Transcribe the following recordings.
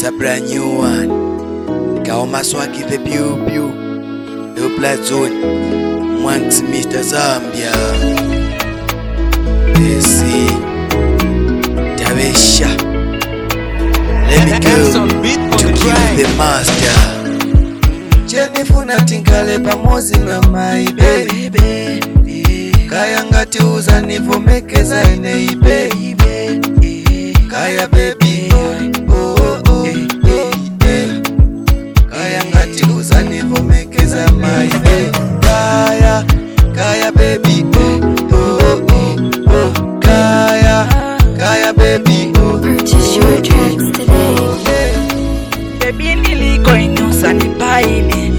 a brand new one. Kaoma Swaki the Pew Pew. The Blood Zone. Mwanks Mr. Zambia. See. Tavesha. Let me go to kill the master. Jennifer Natingale pamozi na my baby. Kaya ngati uza nivomekeza ine baby. Kaya baby, oh oh baby. Kaya ngati uza nivomekeza my baby. Kaya baby, oh Kaya baby, oh. Purchase your tracks today. Baby niliko inyusa nipaini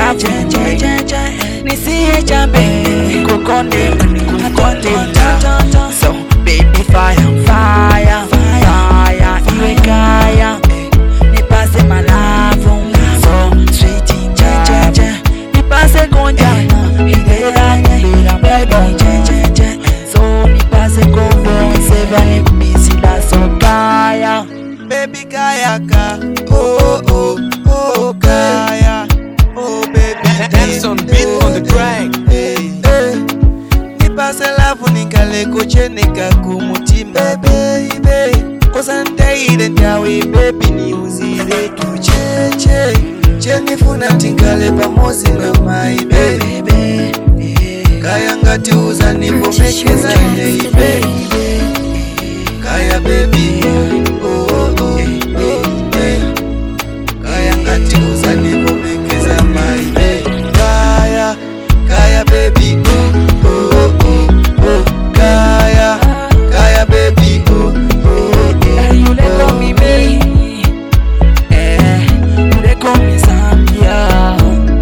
nisiye chambe nikukonde so baby fire iwe kaya nipase malavu so sweet nipase konjana ibera baby so nipase kombo seva nibisila so kaya Baby kaya ka, oh kaya, oh baby. Nelson beat on the track. Nipase lavu nikale kuchenika kumutima baby. Kosa ntaire ntawe baby ni uzile tucheche. Jennifer Natingale pamozi na my baby. Kaya ngati uza nivomekeza ine baby. Kaya baby, oh Kaya ngati uza nivomekeza my baby. Kaya baby, oh Kaya baby, You let go me baby, you let go me Zambia.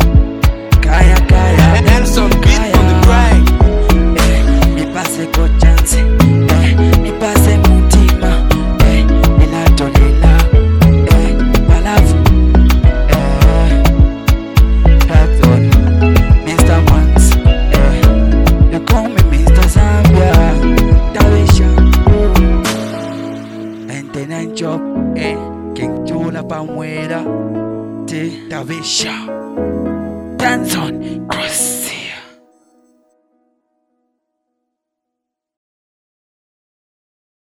Kaya Nelson beat on the track. nipase ko chance, nipase mutima, ninatolela, malavu, that's all. Mr. Mwanks, you call me Mr. Zambia, Tavesha, and then I chop, King Chula Pamwera, Tavesha, dance on, cross.